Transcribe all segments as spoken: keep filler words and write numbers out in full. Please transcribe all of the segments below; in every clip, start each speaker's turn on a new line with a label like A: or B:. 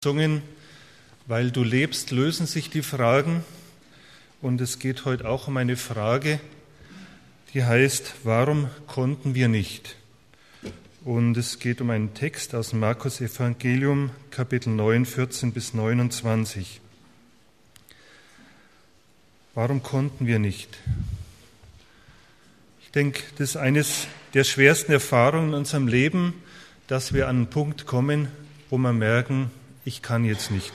A: gesungen, weil du lebst, lösen sich die Fragen. Und es geht heute auch um eine Frage, die heißt, warum konnten wir nicht? Und es geht um einen Text aus dem Markus-Evangelium, Kapitel neun, vierzehn bis neunundzwanzig. Warum konnten wir nicht? Ich denke, das ist eines der schwersten Erfahrungen in unserem Leben, dass wir an einen Punkt kommen, wo wir merken, ich kann jetzt nicht.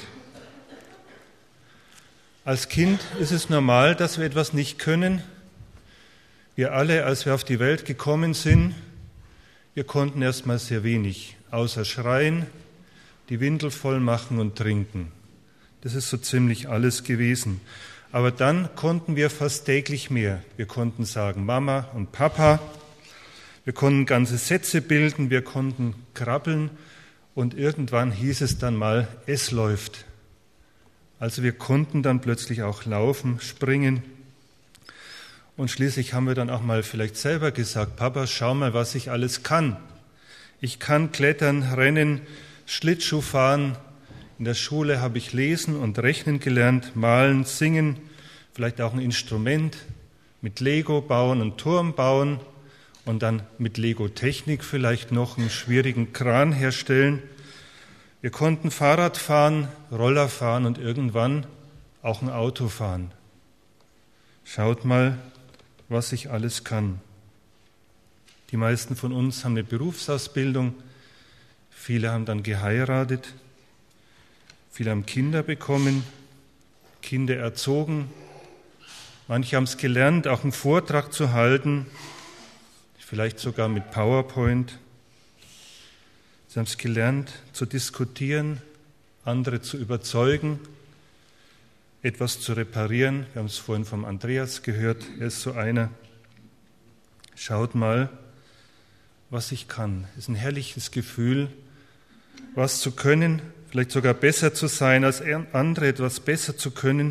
A: Als Kind ist es normal, dass wir etwas nicht können. Wir alle, als wir auf die Welt gekommen sind, wir konnten erstmal sehr wenig, außer schreien, die Windel voll machen und trinken. Das ist so ziemlich alles gewesen. Aber dann konnten wir fast täglich mehr. Wir konnten sagen Mama und Papa, wir konnten ganze Sätze bilden, wir konnten krabbeln und irgendwann hieß es dann mal, es läuft. Also wir konnten dann plötzlich auch laufen, springen und schließlich haben wir dann auch mal vielleicht selber gesagt, Papa, schau mal, was ich alles kann. Ich kann klettern, rennen, Schlittschuh fahren. In der Schule habe ich lesen und rechnen gelernt, malen, singen, vielleicht auch ein Instrument, mit Lego bauen, einen Turm bauen und dann mit Lego-Technik vielleicht noch einen schwierigen Kran herstellen. Wir konnten Fahrrad fahren, Roller fahren und irgendwann auch ein Auto fahren. Schaut mal, was ich alles kann. Die meisten von uns haben eine Berufsausbildung, viele haben dann geheiratet, viele haben Kinder bekommen, Kinder erzogen, manche haben es gelernt, auch einen Vortrag zu halten, vielleicht sogar mit PowerPoint. Sie haben es gelernt, zu diskutieren, andere zu überzeugen, etwas zu reparieren. Wir haben es vorhin vom Andreas gehört, er ist so einer. Schaut mal, was ich kann. Es ist ein herrliches Gefühl, was zu können, vielleicht sogar besser zu sein als andere, etwas besser zu können.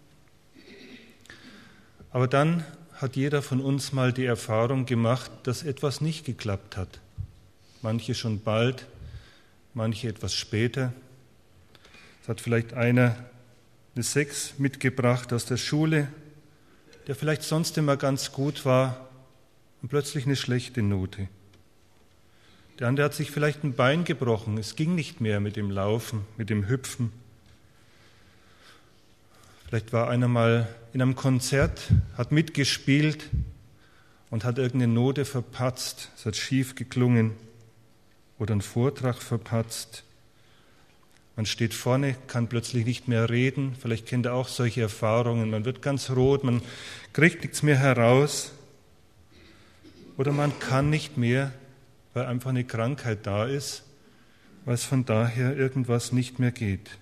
A: Aber dann hat jeder von uns mal die Erfahrung gemacht, dass etwas nicht geklappt hat. Manche schon bald, manche etwas später. Es hat vielleicht einer eine Sechs mitgebracht aus der Schule, der vielleicht sonst immer ganz gut war und plötzlich eine schlechte Note. Der andere hat sich vielleicht ein Bein gebrochen, es ging nicht mehr mit dem Laufen, mit dem Hüpfen. Vielleicht war einer mal in einem Konzert, hat mitgespielt und hat irgendeine Note verpatzt, es hat schief geklungen oder einen Vortrag verpatzt. Man steht vorne, kann plötzlich nicht mehr reden, vielleicht kennt ihr auch solche Erfahrungen, man wird ganz rot, man kriegt nichts mehr heraus oder man kann nicht mehr, weil einfach eine Krankheit da ist, weil es von daher irgendwas nicht mehr geht.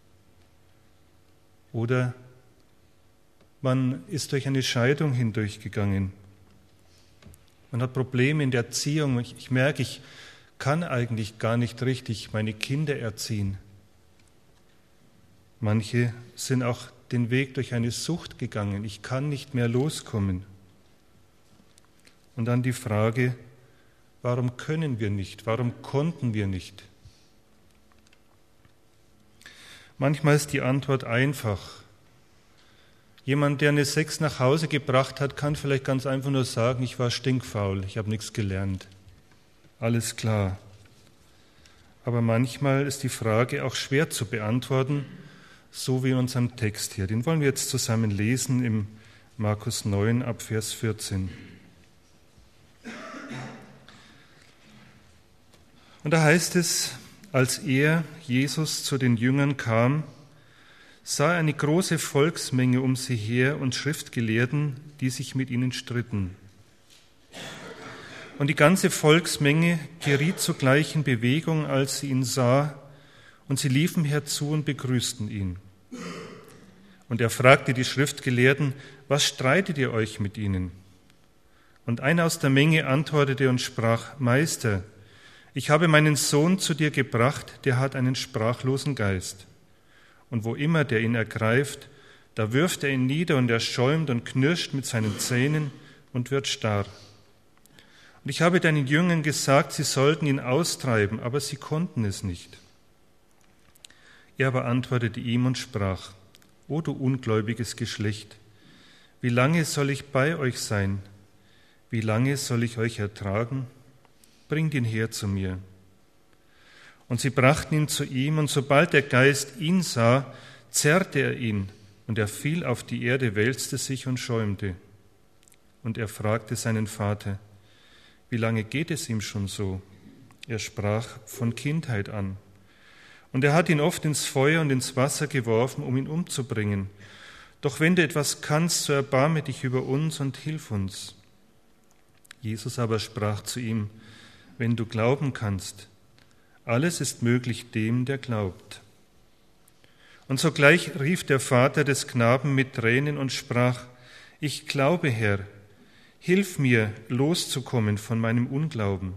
A: Oder man ist durch eine Scheidung hindurchgegangen. Man hat Probleme in der Erziehung. Ich, ich merke, ich kann eigentlich gar nicht richtig meine Kinder erziehen. Manche sind auch den Weg durch eine Sucht gegangen. Ich kann nicht mehr loskommen. Und dann die Frage, warum können wir nicht? Warum konnten wir nicht? Manchmal ist die Antwort einfach. Jemand, der eine Sechs nach Hause gebracht hat, kann vielleicht ganz einfach nur sagen, ich war stinkfaul, ich habe nichts gelernt. Alles klar. Aber manchmal ist die Frage auch schwer zu beantworten, so wie in unserem Text hier. Den wollen wir jetzt zusammen lesen im Markus neun ab Vers vierzehn. Und da heißt es, als er, Jesus, zu den Jüngern kam, sah er eine große Volksmenge um sie her und Schriftgelehrten, die sich mit ihnen stritten. Und die ganze Volksmenge geriet sogleich in Bewegung, als sie ihn sah, und sie liefen herzu und begrüßten ihn. Und er fragte die Schriftgelehrten, was streitet ihr euch mit ihnen? Und einer aus der Menge antwortete und sprach, Meister, ich habe meinen Sohn zu dir gebracht, der hat einen sprachlosen Geist. Und wo immer der ihn ergreift, da wirft er ihn nieder und er schäumt und knirscht mit seinen Zähnen und wird starr. Und ich habe deinen Jüngern gesagt, sie sollten ihn austreiben, aber sie konnten es nicht. Er aber antwortete ihm und sprach: O du ungläubiges Geschlecht, wie lange soll ich bei euch sein? Wie lange soll ich euch ertragen? Bringt ihn her zu mir. Und sie brachten ihn zu ihm, und sobald der Geist ihn sah, zerrte er ihn, und er fiel auf die Erde, wälzte sich und schäumte. Und er fragte seinen Vater: Wie lange geht es ihm schon so? Er sprach: Von Kindheit an. Und er hat ihn oft ins Feuer und ins Wasser geworfen, um ihn umzubringen. Doch wenn du etwas kannst, so erbarme dich über uns und hilf uns. Jesus aber sprach zu ihm: Wenn du glauben kannst, alles ist möglich dem, der glaubt. Und sogleich rief der Vater des Knaben mit Tränen und sprach: Ich glaube, Herr, hilf mir, loszukommen von meinem Unglauben.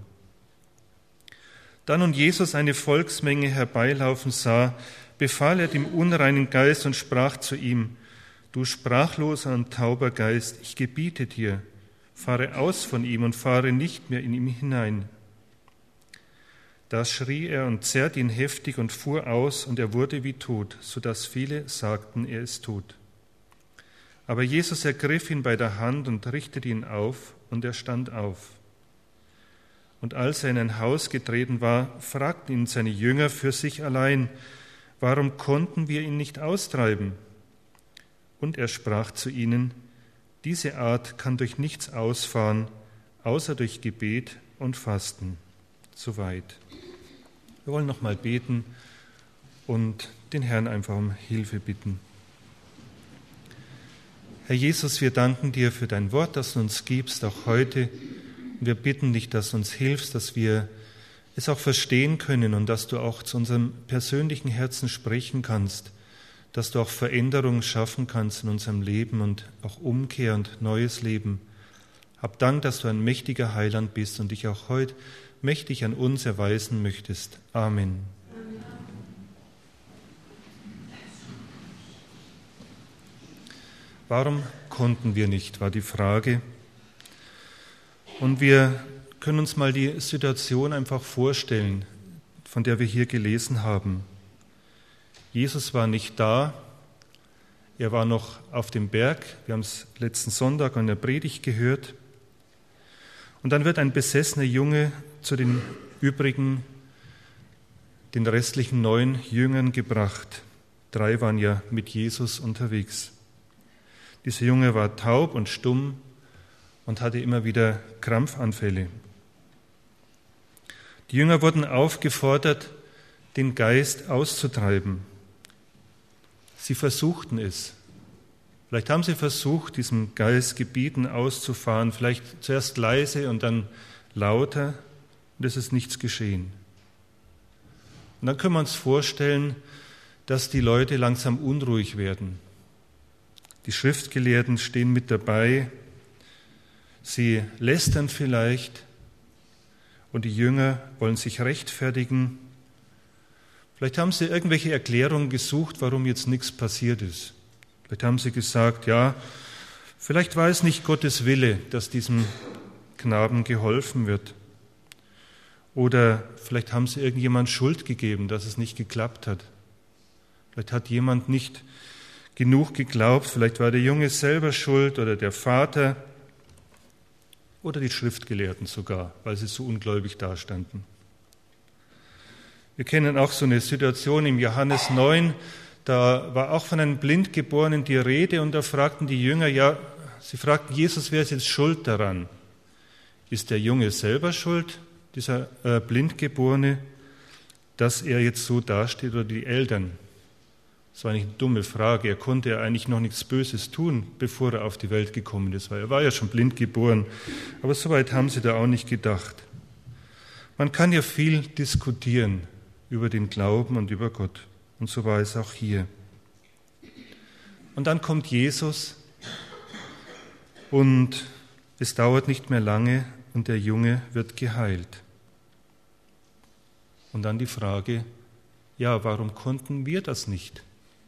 A: Da nun Jesus eine Volksmenge herbeilaufen sah, befahl er dem unreinen Geist und sprach zu ihm: Du sprachloser und tauber Geist, ich gebiete dir, fahre aus von ihm und fahre nicht mehr in ihm hinein. Da schrie er und zerrte ihn heftig und fuhr aus, und er wurde wie tot, so dass viele sagten, er ist tot. Aber Jesus ergriff ihn bei der Hand und richtete ihn auf, und er stand auf. Und als er in ein Haus getreten war, fragten ihn seine Jünger für sich allein: Warum konnten wir ihn nicht austreiben? Und er sprach zu ihnen: Diese Art kann durch nichts ausfahren, außer durch Gebet und Fasten. Soweit. Wir wollen noch mal beten und den Herrn einfach um Hilfe bitten. Herr Jesus, wir danken dir für dein Wort, das du uns gibst, auch heute. Und wir bitten dich, dass du uns hilfst, dass wir es auch verstehen können und dass du auch zu unserem persönlichen Herzen sprechen kannst, dass du auch Veränderungen schaffen kannst in unserem Leben und auch Umkehr und neues Leben. Hab Dank, dass du ein mächtiger Heiland bist und dich auch heute mächtig an uns erweisen möchtest. Amen. Warum konnten wir nicht, war die Frage. Und wir können uns mal die Situation einfach vorstellen, von der wir hier gelesen haben. Jesus war nicht da, er war noch auf dem Berg, wir haben es letzten Sonntag in der Predigt gehört. Und dann wird ein besessener Junge zu den übrigen, den restlichen neun Jüngern gebracht. Drei waren ja mit Jesus unterwegs. Dieser Junge war taub und stumm und hatte immer wieder Krampfanfälle. Die Jünger wurden aufgefordert, den Geist auszutreiben. Sie versuchten es. Vielleicht haben sie versucht, diesem Geist gebieten auszufahren, vielleicht zuerst leise und dann lauter, und es ist nichts geschehen. Und dann können wir uns vorstellen, dass die Leute langsam unruhig werden. Die Schriftgelehrten stehen mit dabei, sie lästern vielleicht und die Jünger wollen sich rechtfertigen. Vielleicht haben sie irgendwelche Erklärungen gesucht, warum jetzt nichts passiert ist. Vielleicht haben sie gesagt, ja, vielleicht war es nicht Gottes Wille, dass diesem Knaben geholfen wird. Oder vielleicht haben sie irgendjemand Schuld gegeben, dass es nicht geklappt hat. Vielleicht hat jemand nicht genug geglaubt, vielleicht war der Junge selber schuld oder der Vater oder die Schriftgelehrten sogar, weil sie so ungläubig dastanden. Wir kennen auch so eine Situation im Johannes neun, da war auch von einem Blindgeborenen die Rede und da fragten die Jünger, ja, sie fragten Jesus, wer ist jetzt schuld daran? Ist der Junge selber schuld, dieser äh, Blindgeborene, dass er jetzt so dasteht oder die Eltern? Das war eigentlich eine dumme Frage. Er konnte ja eigentlich noch nichts Böses tun, bevor er auf die Welt gekommen ist, weil er war ja schon blind geboren. Aber so weit haben sie da auch nicht gedacht. Man kann ja viel diskutieren über den Glauben und über Gott. Und so war es auch hier. Und dann kommt Jesus und es dauert nicht mehr lange und der Junge wird geheilt. Und dann die Frage, ja, warum konnten wir das nicht?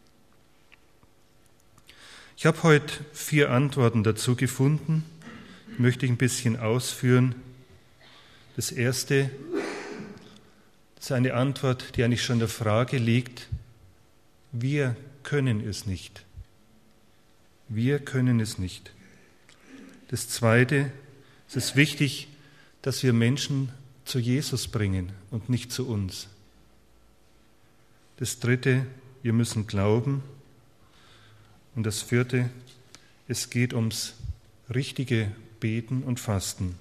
A: Ich habe heute vier Antworten dazu gefunden, die möchte ich ein bisschen ausführen. Das erste ist eine Antwort, die eigentlich schon in der Frage liegt, wir können es nicht. Wir können es nicht. Das Zweite, es ist wichtig, dass wir Menschen zu Jesus bringen und nicht zu uns. Das Dritte, wir müssen glauben. Und das Vierte, es geht ums richtige Beten und Fasten.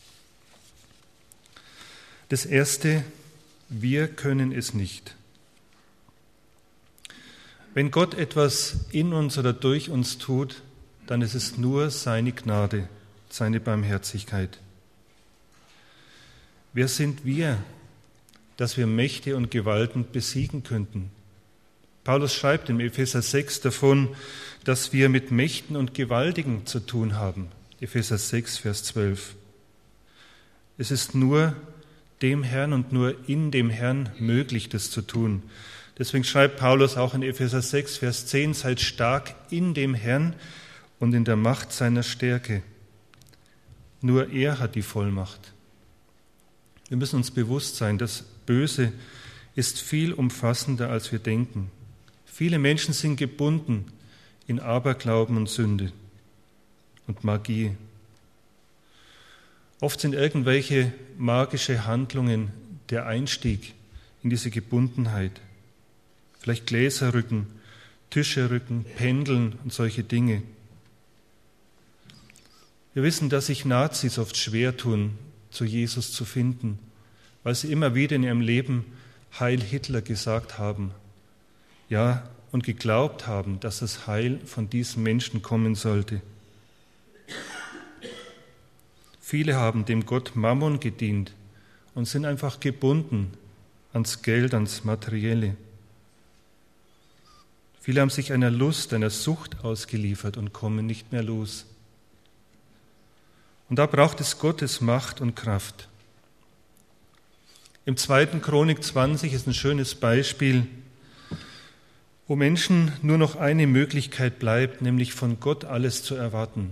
A: Das Erste, wir können es nicht. Wenn Gott etwas in uns oder durch uns tut, dann ist es nur seine Gnade, seine Barmherzigkeit. Wer sind wir, dass wir Mächte und Gewalten besiegen könnten? Paulus schreibt im Epheser sechs davon, dass wir mit Mächten und Gewaltigen zu tun haben. Epheser sechs, Vers zwölf. Es ist nur dem Herrn und nur in dem Herrn möglich, das zu tun. Deswegen schreibt Paulus auch in Epheser sechs, Vers zehn, seid stark in dem Herrn und in der Macht seiner Stärke. Nur er hat die Vollmacht. Wir müssen uns bewusst sein, das Böse ist viel umfassender, als wir denken. Viele Menschen sind gebunden in Aberglauben und Sünde und Magie. Oft sind irgendwelche magische Handlungen der Einstieg in diese Gebundenheit. Vielleicht Gläser rücken, Tische rücken, Pendeln und solche Dinge. Wir wissen, dass sich Nazis oft schwer tun, zu Jesus zu finden, weil sie immer wieder in ihrem Leben Heil Hitler gesagt haben. Ja, und geglaubt haben, dass das Heil von diesem Menschen kommen sollte. Viele haben dem Gott Mammon gedient und sind einfach gebunden ans Geld, ans Materielle. Viele haben sich einer Lust, einer Sucht ausgeliefert und kommen nicht mehr los. Und da braucht es Gottes Macht und Kraft. Im zweiten Chronik zwanzig ist ein schönes Beispiel, wo Menschen nur noch eine Möglichkeit bleibt, nämlich von Gott alles zu erwarten.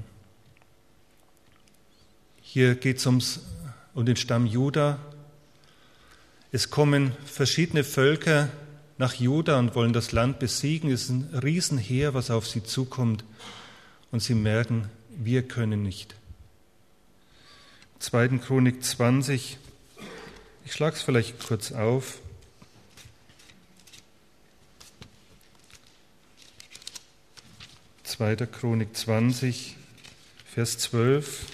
A: Hier geht es ums, um den Stamm Juda. Es kommen verschiedene Völker nach Juda und wollen das Land besiegen. Es ist ein Riesenheer, was auf sie zukommt. Und sie merken, wir können nicht. zweiten Chronik zwanzig, ich schlage es vielleicht kurz auf. zweiter Chronik zwanzig, Vers zwölf.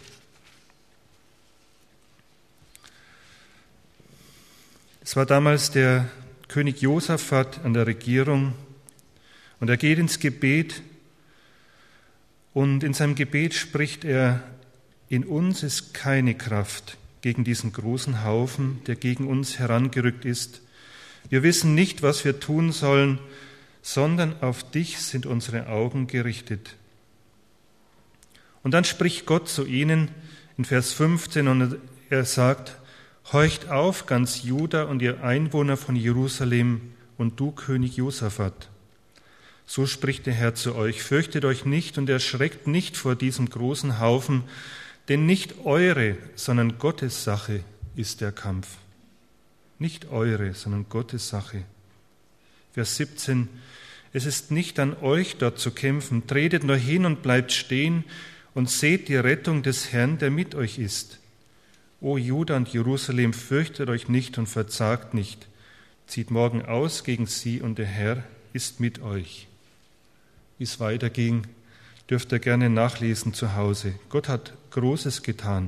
A: Es war damals der König Josaphat an der Regierung und er geht ins Gebet und in seinem Gebet spricht er: In uns ist keine Kraft gegen diesen großen Haufen, der gegen uns herangerückt ist. Wir wissen nicht, was wir tun sollen, sondern auf dich sind unsere Augen gerichtet. Und dann spricht Gott zu ihnen in Vers fünfzehn und er sagt: Horcht auf, ganz Juda und ihr Einwohner von Jerusalem und du, König Josaphat. So spricht der Herr zu euch: Fürchtet euch nicht und erschreckt nicht vor diesem großen Haufen, denn nicht eure, sondern Gottes Sache ist der Kampf. Nicht eure, sondern Gottes Sache. Vers siebzehn: Es ist nicht an euch, dort zu kämpfen. Tretet nur hin und bleibt stehen und seht die Rettung des Herrn, der mit euch ist. O Juda und Jerusalem, fürchtet euch nicht und verzagt nicht. Zieht morgen aus gegen sie und der Herr ist mit euch. Wie es weiterging, dürft ihr gerne nachlesen zu Hause. Gott hat Großes getan.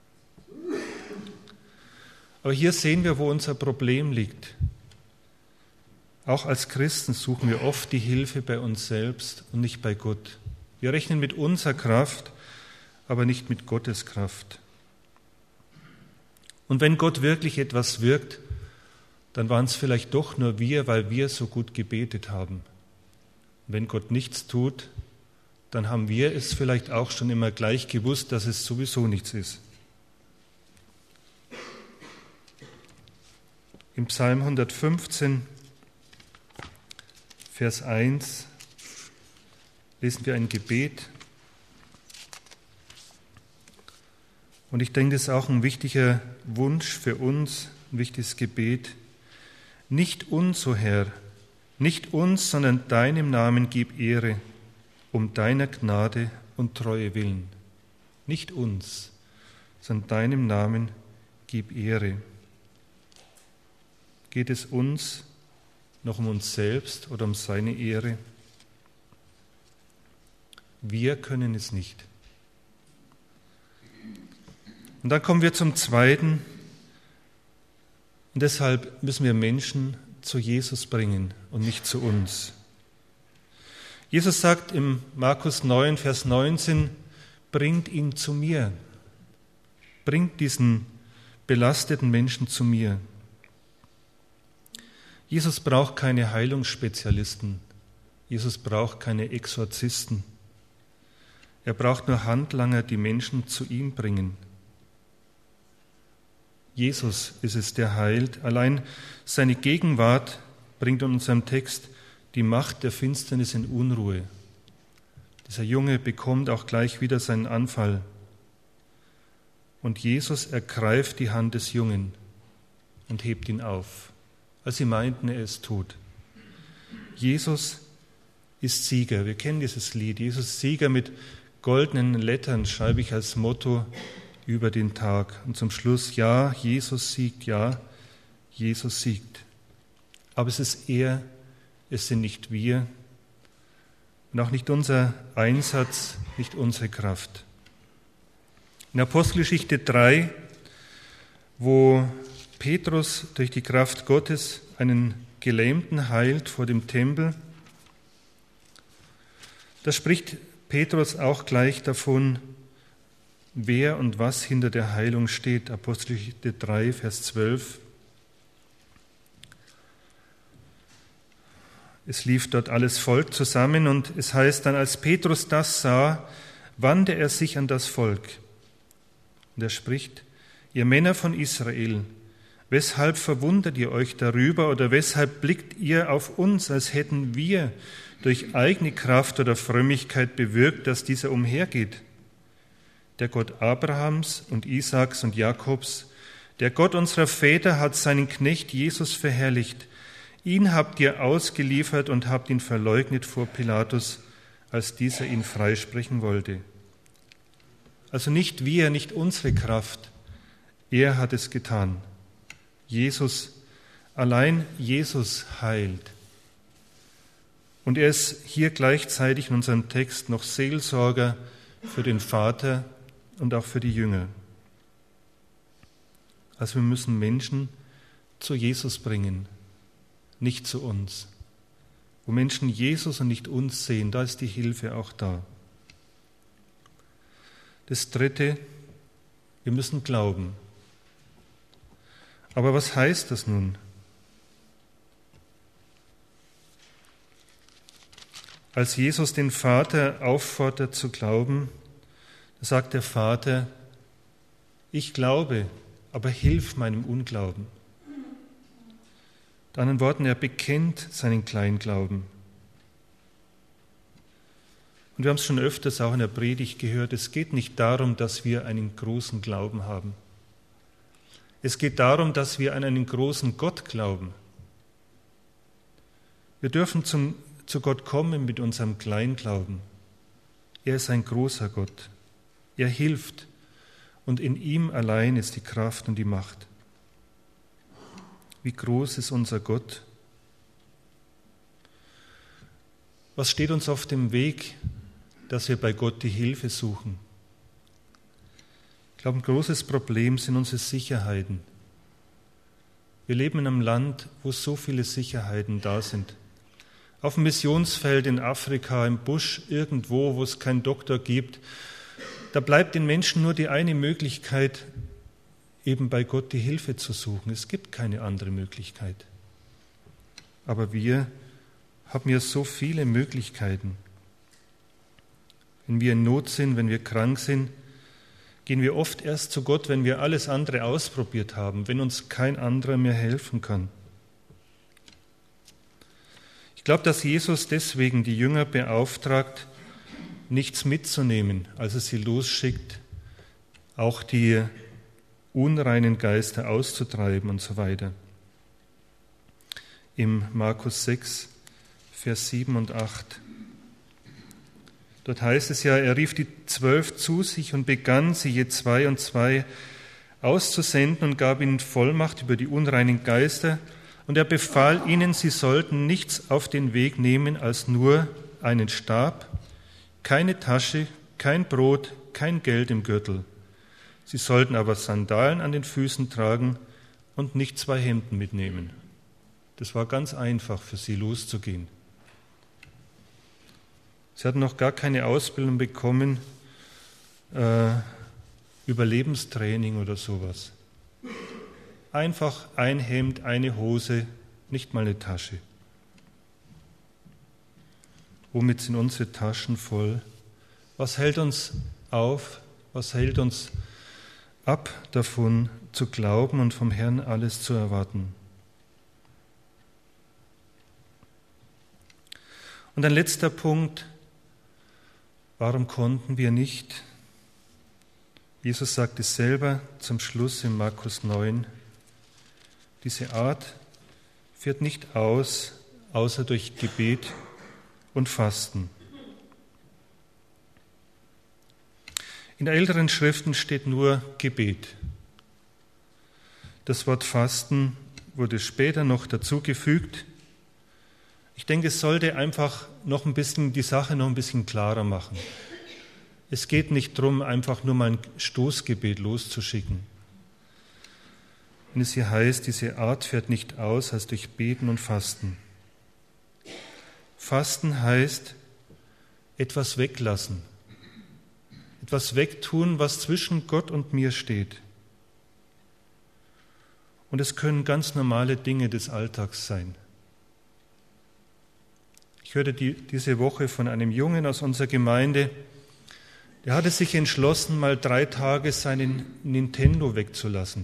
A: Aber hier sehen wir, wo unser Problem liegt. Auch als Christen suchen wir oft die Hilfe bei uns selbst und nicht bei Gott. Wir rechnen mit unserer Kraft, aber nicht mit Gottes Kraft. Und wenn Gott wirklich etwas wirkt, dann waren es vielleicht doch nur wir, weil wir so gut gebetet haben. Und wenn Gott nichts tut, dann haben wir es vielleicht auch schon immer gleich gewusst, dass es sowieso nichts ist. Im Psalm hundertfünfzehn, Vers eins, lesen wir ein Gebet. Und ich denke, das ist auch ein wichtiger Wunsch für uns, ein wichtiges Gebet. Nicht uns, o Herr, Nicht uns, sondern deinem Namen gib Ehre, um deiner Gnade und Treue willen. Nicht uns, sondern deinem Namen gib Ehre. Geht es uns noch um uns selbst oder um seine Ehre? Wir können es nicht. Und dann kommen wir zum Zweiten. Und deshalb müssen wir Menschen zu Jesus bringen und nicht zu uns. Jesus sagt im Markus neun, Vers neunzehn, bringt ihn zu mir. Bringt diesen belasteten Menschen zu mir. Jesus braucht keine Heilungsspezialisten. Jesus braucht keine Exorzisten. Er braucht nur Handlanger, die Menschen zu ihm bringen. Jesus ist es, der heilt. Allein seine Gegenwart bringt in unserem Text die Macht der Finsternis in Unruhe. Dieser Junge bekommt auch gleich wieder seinen Anfall. Und Jesus ergreift die Hand des Jungen und hebt ihn auf, als sie meinten, er es tut. Jesus ist Sieger. Wir kennen dieses Lied. Jesus ist Sieger, mit goldenen Lettern schreibe ich als Motto über den Tag. Und zum Schluss, ja, Jesus siegt, ja, Jesus siegt. Aber es ist er, es sind nicht wir und auch nicht unser Einsatz, nicht unsere Kraft. In Apostelgeschichte drei, wo Petrus durch die Kraft Gottes einen Gelähmten heilt vor dem Tempel, da spricht Petrus auch gleich davon, wer und was hinter der Heilung steht. Apostelgeschichte drei, Vers zwölf. Es lief dort alles Volk zusammen und es heißt dann, als Petrus das sah, wandte er sich an das Volk. Und er spricht, ihr Männer von Israel, weshalb verwundert ihr euch darüber oder weshalb blickt ihr auf uns, als hätten wir durch eigene Kraft oder Frömmigkeit bewirkt, dass dieser umhergeht? Der Gott Abrahams und Isaaks und Jakobs, der Gott unserer Väter hat seinen Knecht Jesus verherrlicht. Ihn habt ihr ausgeliefert und habt ihn verleugnet vor Pilatus, als dieser ihn freisprechen wollte. Also nicht wir, nicht unsere Kraft, er hat es getan. Jesus, allein Jesus heilt. Und er ist hier gleichzeitig in unserem Text noch Seelsorger für den Vater und auch für die Jünger. Also wir müssen Menschen zu Jesus bringen, nicht zu uns. Wo Menschen Jesus und nicht uns sehen, da ist die Hilfe auch da. Das Dritte, wir müssen glauben. Aber was heißt das nun? Als Jesus den Vater auffordert zu glauben, sagt der Vater, ich glaube, aber hilf meinem Unglauben. Mit anderen Worten, er bekennt seinen Kleinglauben. Und wir haben es schon öfters auch in der Predigt gehört, es geht nicht darum, dass wir einen großen Glauben haben. Es geht darum, dass wir an einen großen Gott glauben. Wir dürfen zum, zu Gott kommen mit unserem Kleinglauben. Er ist ein großer Gott. Er hilft und in ihm allein ist die Kraft und die Macht. Wie groß ist unser Gott? Was steht uns auf dem Weg, dass wir bei Gott die Hilfe suchen? Ich glaube, ein großes Problem sind unsere Sicherheiten. Wir leben in einem Land, wo so viele Sicherheiten da sind. Auf dem Missionsfeld in Afrika, im Busch, irgendwo, wo es keinen Doktor gibt, da bleibt den Menschen nur die eine Möglichkeit, eben bei Gott die Hilfe zu suchen. Es gibt keine andere Möglichkeit. Aber wir haben ja so viele Möglichkeiten. Wenn wir in Not sind, wenn wir krank sind, gehen wir oft erst zu Gott, wenn wir alles andere ausprobiert haben, wenn uns kein anderer mehr helfen kann. Ich glaube, dass Jesus deswegen die Jünger beauftragt, nichts mitzunehmen, als er sie losschickt, auch die unreinen Geister auszutreiben und so weiter. Im Markus sechs, Vers sieben und acht. Dort heißt es ja, er rief die Zwölf zu sich und begann, sie je zwei und zwei auszusenden und gab ihnen Vollmacht über die unreinen Geister. Und er befahl ihnen, sie sollten nichts auf den Weg nehmen als nur einen Stab, keine Tasche, kein Brot, kein Geld im Gürtel. Sie sollten aber Sandalen an den Füßen tragen und nicht zwei Hemden mitnehmen. Das war ganz einfach für sie loszugehen. Sie hatten noch gar keine Ausbildung bekommen, äh, Überlebenstraining oder sowas. Einfach ein Hemd, eine Hose, nicht mal eine Tasche. Womit sind unsere Taschen voll? Was hält uns auf? Was hält uns ab davon, zu glauben und vom Herrn alles zu erwarten? Und ein letzter Punkt: Warum konnten wir nicht? Jesus sagt es selber zum Schluss in Markus neun. Diese Art führt nicht aus, außer durch Gebet und Fasten. In der älteren Schriften steht nur Gebet. Das Wort Fasten wurde später noch dazugefügt. Ich denke, es sollte einfach noch ein bisschen die Sache noch ein bisschen klarer machen. Es geht nicht darum, einfach nur mal ein Stoßgebet loszuschicken. Wenn es hier heißt, diese Art fährt nicht aus als durch Beten und Fasten. Fasten heißt etwas weglassen, etwas wegtun, was zwischen Gott und mir steht. Und es können ganz normale Dinge des Alltags sein. Ich hörte die, diese Woche von einem Jungen aus unserer Gemeinde, der hatte sich entschlossen, mal drei Tage seinen Nintendo wegzulassen.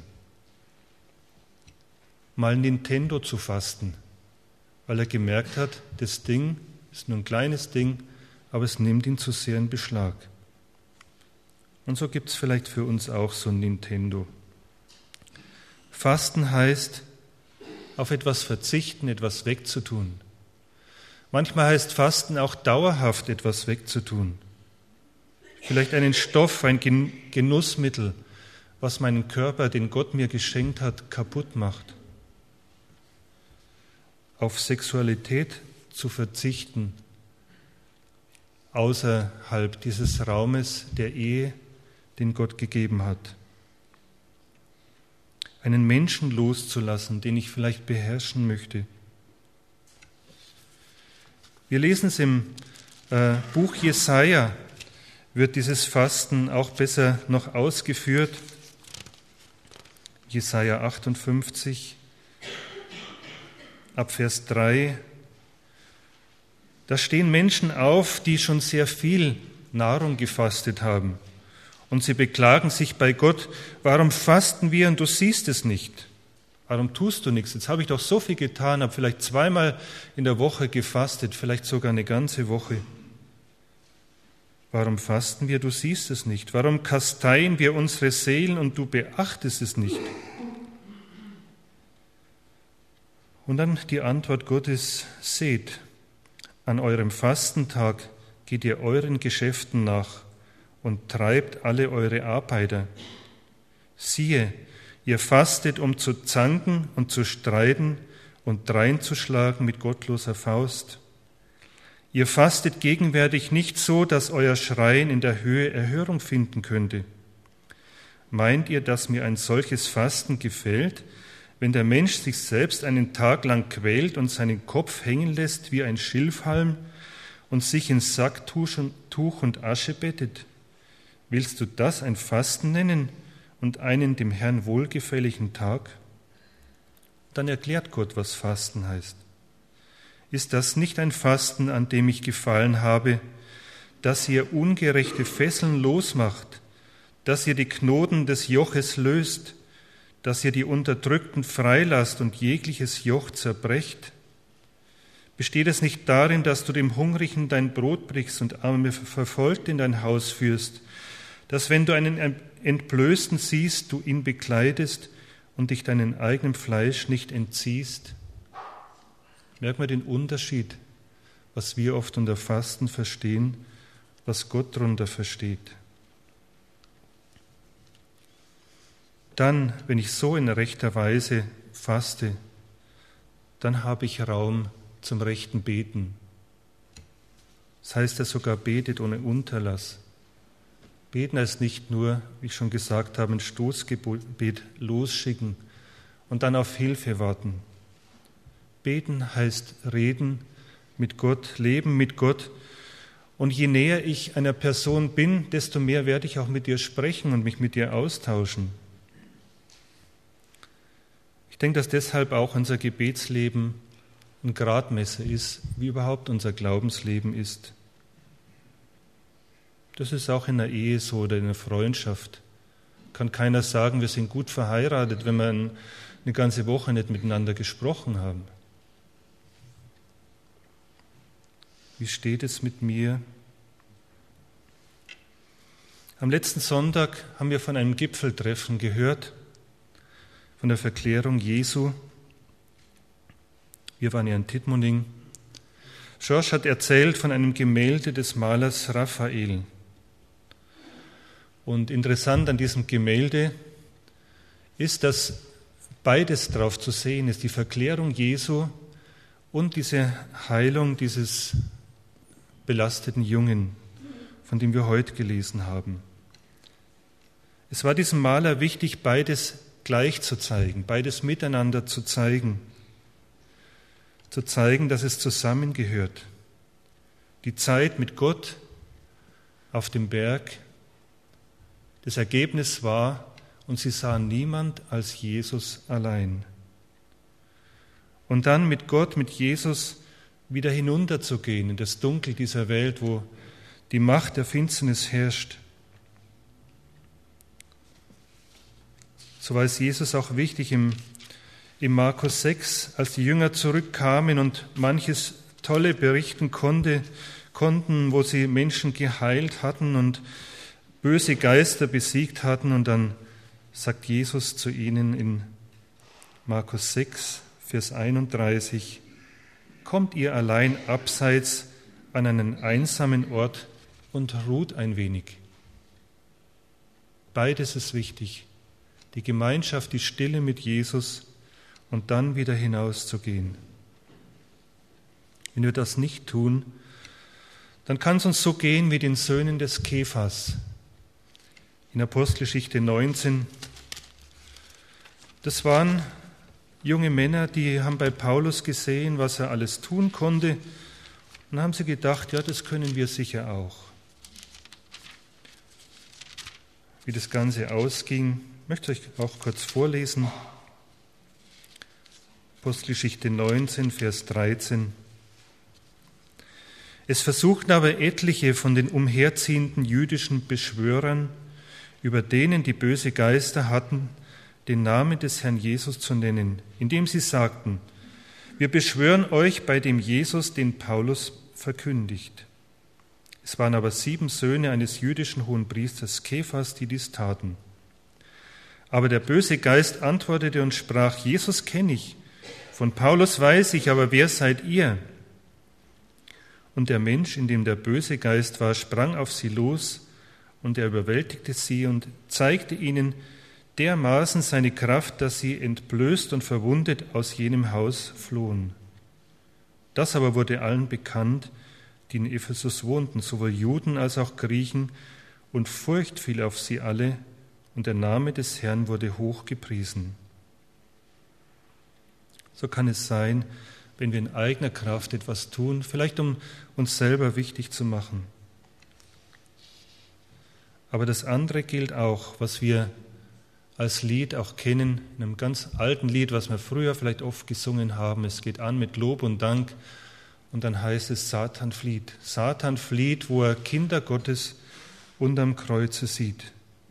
A: Mal Nintendo zu fasten, weil er gemerkt hat, das Ding ist nur ein kleines Ding, aber es nimmt ihn zu sehr in Beschlag. Und so gibt es vielleicht für uns auch so ein Nintendo. Fasten heißt, auf etwas verzichten, etwas wegzutun. Manchmal heißt Fasten auch dauerhaft etwas wegzutun. Vielleicht einen Stoff, ein Genussmittel, was meinen Körper, den Gott mir geschenkt hat, kaputt macht. Auf Sexualität zu verzichten, außerhalb dieses Raumes der Ehe, den Gott gegeben hat. Einen Menschen loszulassen, den ich vielleicht beherrschen möchte. Wir lesen es im äh, Buch Jesaja, wird dieses Fasten auch besser noch ausgeführt. Jesaja achtundfünfzig, ab Vers drei. Da stehen Menschen auf, die schon sehr viel Nahrung gefastet haben. Und sie beklagen sich bei Gott, warum fasten wir und du siehst es nicht? Warum tust du nichts? Jetzt habe ich doch so viel getan, habe vielleicht zweimal in der Woche gefastet, vielleicht sogar eine ganze Woche. Warum fasten wir? Du siehst es nicht. Warum kasteien wir unsere Seelen und du beachtest es nicht? Und dann die Antwort Gottes: Seht, an eurem Fastentag geht ihr euren Geschäften nach und treibt alle eure Arbeiter. Siehe, ihr fastet, um zu zanken und zu streiten und dreinzuschlagen mit gottloser Faust. Ihr fastet gegenwärtig nicht so, dass euer Schreien in der Höhe Erhörung finden könnte. Meint ihr, dass mir ein solches Fasten gefällt, wenn der Mensch sich selbst einen Tag lang quält und seinen Kopf hängen lässt wie ein Schilfhalm und sich in Sacktuch und Asche bettet? Willst du das ein Fasten nennen und einen dem Herrn wohlgefälligen Tag? Dann erklärt Gott, was Fasten heißt. Ist das nicht ein Fasten, an dem ich gefallen habe, dass ihr ungerechte Fesseln losmacht, dass ihr die Knoten des Joches löst, dass ihr die Unterdrückten freilasst und jegliches Joch zerbrecht? Besteht es nicht darin, dass du dem Hungrigen dein Brot brichst und Arme verfolgt in dein Haus führst, dass, wenn du einen Entblößten siehst, du ihn bekleidest und dich deinem eigenen Fleisch nicht entziehst? Merkt man den Unterschied was wir oft unter Fasten verstehen, was Gott darunter versteht. Dann, wenn ich so in rechter Weise faste, dann habe ich Raum zum rechten Beten. Das heißt ja sogar, betet ohne Unterlass. Beten heißt nicht nur, wie ich schon gesagt habe, ein Stoßgebet losschicken und dann auf Hilfe warten. Beten heißt reden mit Gott, leben mit Gott. Und je näher ich einer Person bin, desto mehr werde ich auch mit ihr sprechen und mich mit ihr austauschen. Ich denke, dass deshalb auch unser Gebetsleben ein Gradmesser ist, wie überhaupt unser Glaubensleben ist. Das ist auch in der Ehe so oder in der Freundschaft. Kann keiner sagen, wir sind gut verheiratet, wenn wir eine ganze Woche nicht miteinander gesprochen haben. Wie steht es mit mir? Am letzten Sonntag haben wir von einem Gipfeltreffen gehört, von der Verklärung Jesu. Wir waren ja in Tittmoning. George hat erzählt von einem Gemälde des Malers Raphael. Und interessant an diesem Gemälde ist, dass beides drauf zu sehen ist, die Verklärung Jesu und diese Heilung dieses belasteten Jungen, von dem wir heute gelesen haben. Es war diesem Maler wichtig, beides gleich zu zeigen, beides miteinander zu zeigen, zu zeigen, dass es zusammengehört. Die Zeit mit Gott auf dem Berg, das Ergebnis war, und sie sahen niemand als Jesus allein. Und dann mit Gott, mit Jesus wieder hinunterzugehen in das Dunkel dieser Welt, wo die Macht der Finsternis herrscht. So war es Jesus auch wichtig im, im Markus sechs, als die Jünger zurückkamen und manches Tolle berichten konnte, konnten, wo sie Menschen geheilt hatten und böse Geister besiegt hatten. Und dann sagt Jesus zu ihnen in Markus sechs, Vers einunddreißig, kommt ihr allein abseits an einen einsamen Ort und ruht ein wenig. Beides ist wichtig. Die Gemeinschaft, die Stille mit Jesus und dann wieder hinauszugehen. Wenn wir das nicht tun, dann kann es uns so gehen wie den Söhnen des Kephas. In Apostelgeschichte neunzehn, das waren junge Männer, die haben bei Paulus gesehen, was er alles tun konnte, und haben sie gedacht, ja, das können wir sicher auch. Wie das Ganze ausging, ich möchte euch auch kurz vorlesen. Apostelgeschichte neunzehn, Vers dreizehn. Es versuchten aber etliche von den umherziehenden jüdischen Beschwörern, über denen die böse Geister hatten, den Namen des Herrn Jesus zu nennen, indem sie sagten, wir beschwören euch bei dem Jesus, den Paulus verkündigt. Es waren aber sieben Söhne eines jüdischen Hohenpriesters Kephas, die dies taten. Aber der böse Geist antwortete und sprach, Jesus kenne ich, von Paulus weiß ich, aber wer seid ihr? Und der Mensch, in dem der böse Geist war, sprang auf sie los, und er überwältigte sie und zeigte ihnen dermaßen seine Kraft, dass sie entblößt und verwundet aus jenem Haus flohen. Das aber wurde allen bekannt, die in Ephesus wohnten, sowohl Juden als auch Griechen, und Furcht fiel auf sie alle, und der Name des Herrn wurde hoch gepriesen. So kann es sein, wenn wir in eigener Kraft etwas tun, vielleicht um uns selber wichtig zu machen. Aber das andere gilt auch, was wir als Lied auch kennen, in einem ganz alten Lied, was wir früher vielleicht oft gesungen haben. Es geht an mit Lob und Dank und dann heißt es, Satan flieht. Satan flieht, wo er Kinder Gottes unterm Kreuze sieht.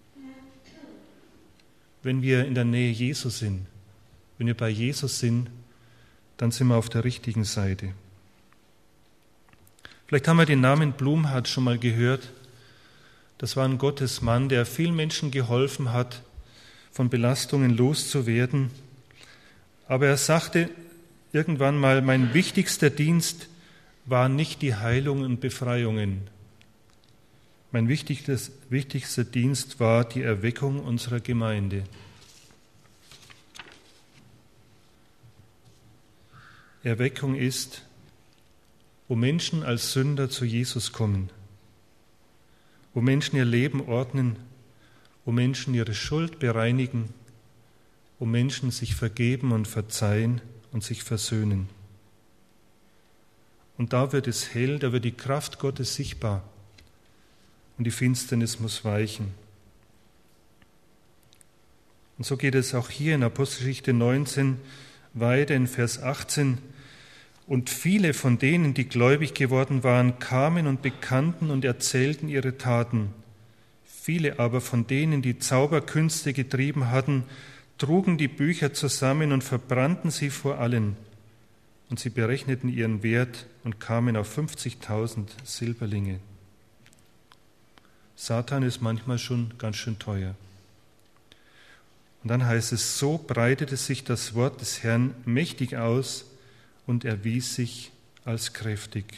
A: Wenn wir in der Nähe Jesu sind, wenn wir bei Jesus sind, dann sind wir auf der richtigen Seite. Vielleicht haben wir den Namen Blumhardt schon mal gehört. Das war ein Gottesmann, der vielen Menschen geholfen hat, von Belastungen loszuwerden. Aber er sagte irgendwann mal, mein wichtigster Dienst waren nicht die Heilungen und Befreiungen. Mein wichtigstes, wichtigster Dienst war die Erweckung unserer Gemeinde. Erweckung ist, wo Menschen als Sünder zu Jesus kommen, wo Menschen ihr Leben ordnen, wo Menschen ihre Schuld bereinigen, wo Menschen sich vergeben und verzeihen und sich versöhnen. Und da wird es hell, da wird die Kraft Gottes sichtbar und die Finsternis muss weichen. Und so geht es auch hier in Apostelgeschichte neunzehn weiter in Vers achtzehn. Und viele von denen, die gläubig geworden waren, kamen und bekannten und erzählten ihre Taten. Viele aber von denen, die Zauberkünste getrieben hatten, trugen die Bücher zusammen und verbrannten sie vor allen. Und sie berechneten ihren Wert und kamen auf fünfzigtausend Silberlinge. Satan ist manchmal schon ganz schön teuer. Und dann heißt es, so breitete sich das Wort des Herrn mächtig aus und erwies sich als kräftig.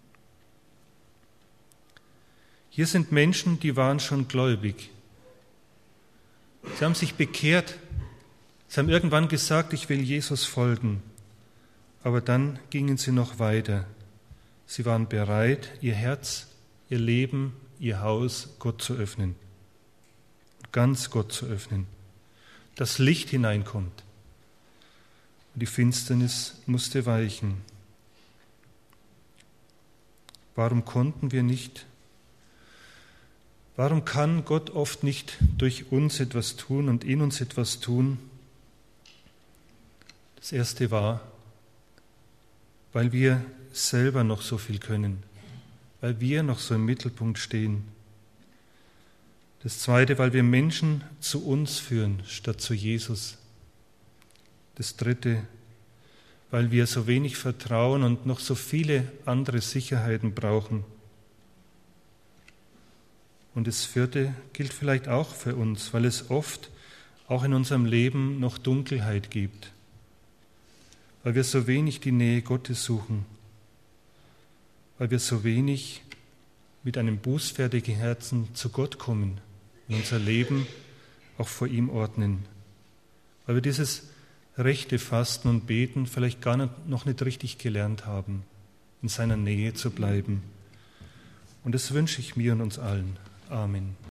A: Hier sind Menschen, die waren schon gläubig. Sie haben sich bekehrt. Sie haben irgendwann gesagt, ich will Jesus folgen. Aber dann gingen sie noch weiter. Sie waren bereit, ihr Herz, ihr Leben, ihr Haus Gott zu öffnen. Ganz Gott zu öffnen. Dass Licht hineinkommt. Die Finsternis musste weichen. Warum konnten wir nicht? Warum kann Gott oft nicht durch uns etwas tun und in uns etwas tun? Das erste war, weil wir selber noch so viel können, weil wir noch so im Mittelpunkt stehen. Das zweite, weil wir Menschen zu uns führen, statt zu Jesus. Das dritte, weil wir so wenig Vertrauen und noch so viele andere Sicherheiten brauchen. Und das vierte gilt vielleicht auch für uns, weil es oft auch in unserem Leben noch Dunkelheit gibt, weil wir so wenig die Nähe Gottes suchen, weil wir so wenig mit einem bußfertigen Herzen zu Gott kommen und unser Leben auch vor ihm ordnen, weil wir dieses rechte Fasten und Beten vielleicht gar nicht, noch nicht richtig gelernt haben, in seiner Nähe zu bleiben. Und das wünsche ich mir und uns allen. Amen.